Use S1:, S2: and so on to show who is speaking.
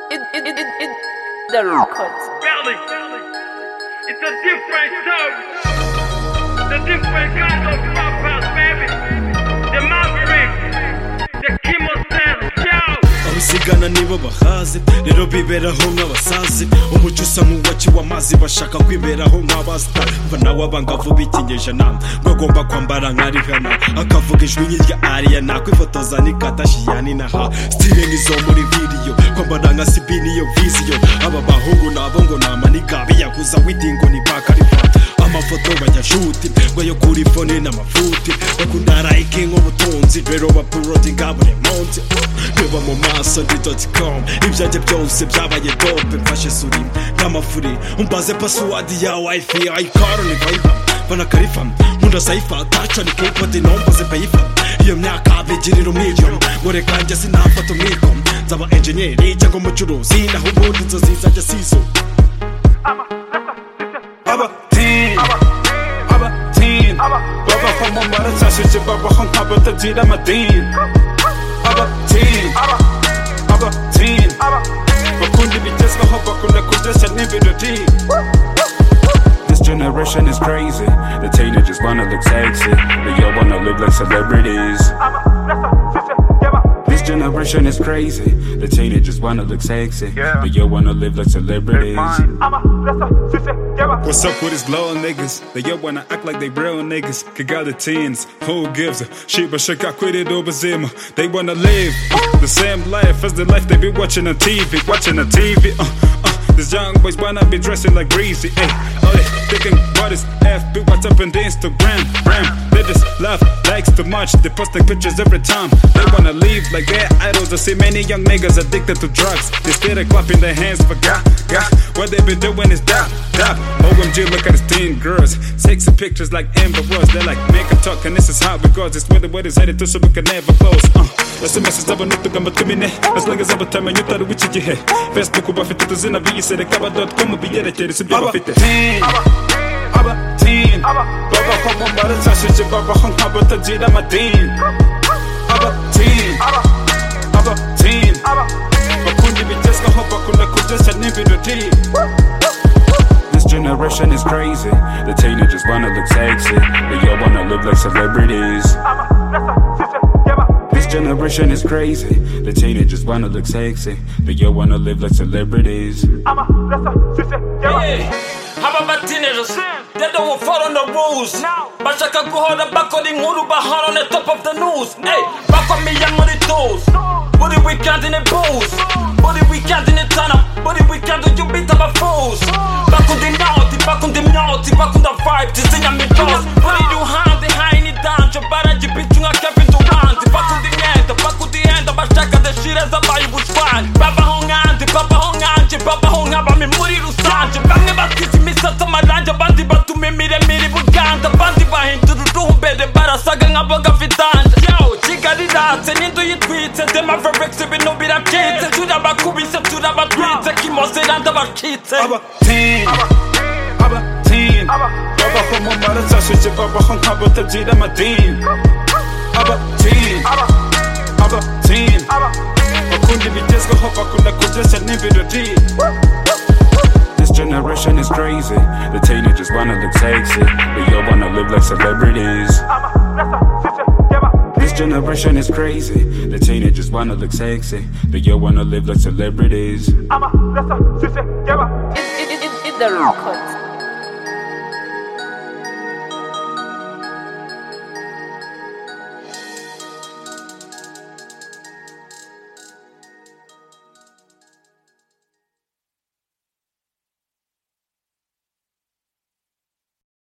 S1: The records.
S2: Belly. It's a different story. The different kind of rappers, baby. The Maverick, the Kimosel, yo.
S3: abasigana nibo bahaze rero biberaho nk'abasazi umuco usa nk'uwaciwe amazi bashaka kwiberaho nk'abastar nawe abangavu b'ikinyejana bagomba kwambara nka Rihanna akavuga ijwi nk'irya Ariana kwifotoza ni Kardashian naha style nk'izo muri video kwambara nka Sibini iyo vision aba bahungu nabo ngo namaniga biyakuza widingo ni bakarifa amafoto bajya shoot ngo yo kuri phone n'amafuti bakundara ikingo ubutunzi rero bapurodinga buri munsi reba mu maso ndi.com ibyanjye byose byabaye dope mfashe suri n'amafuri umbaze password ya wifi iCarly vibe bana karifa munda saifa tacha ni kepoti nombaze payfa iyo myaka bigirira umwijyo gore kanje sinafata umwiko nzaba engineer cyangwa umucuruzi naho ubundi nzozi zajya sizo
S4: Baba como mara sashe baba hon haba tajira madin aba teen bakundi bitesga hoba kunda kudesha nibidoti. This generation is crazy. The teenagers wanna look sexy, but y'all wanna live like celebrities. This generation is crazy. The teenagers wanna look sexy, but y'all wanna live like celebrities. What's up with these glow niggas? They y'all wanna act like they real niggas. Got the teens, who gives a shit? But shit got quitted over Zima. They wanna live the same life as the life they be watching on TV. These young boys wanna be dressing like greasy. Oh, they thinking what is FB? What's up in the Instagram? They just love likes too much. They posting pictures every time. They wanna leave like their idols. I see many young niggas addicted to drugs. They still clapping their hands for God. What they been doing is dap. OMG, look at these teen girls. Sexy pictures like Amber Rose. They're like, make a talk and this is how it goes. It's where the word is headed to so we can never close. That's the message of a new to come to me. As long as I'm a time and you thought which you head. Facebook about 50 in a video said the cover.com will be edited. It's a bit of it. Teen. Baba como mara sashe baba hon haba tajira madin aba teen bakundi bitesga hoba kunda kudesha nibidoti. This generation is crazy. The teenagers wanna look sexy, but y'all wanna live like celebrities. This generation is crazy. The teenagers wanna look sexy, but y'all wanna live like celebrities.
S5: Hey, how about teenagers? They don't follow the rules. Bashaka guhora bakora inkuru bahora on the top of the news. Hey, bakomeye muri toes. Buri weekend in the booze. Buri weekend in the tunnel. Buri weekend you beat up a fools. Bakunda imyoti, bakunda vibe, tizinya mitos. Buri ruhande haini danje, baraji bitunga Kevin Durant. Bakunda yenda, bashaka deshire zabaye ubushwani. Baba honganje, baba hongaba mi muri rusange. Bamwe batize imisatsi amaranje, abandi batume miremire buganda. Abandi bahindura uruhumbere barasaga nk'aboga vidanje. Yo, Kigali iratse n'indu yitwitse. The Mavericks ibintu birabyitse. Turabakubise turabatwitse. Kimosera ndabakitse. Teen.
S4: Baba como mara sashe baba hon haba tajira madin aba teen bakundi bitesga hoba kunda kudesha nibidoti. This generation is crazy. The teenagers wanna look sexy, but y'all wanna live like celebrities. This generation is crazy. The teenagers wanna look sexy, but y'all wanna live like celebrities.
S1: The records.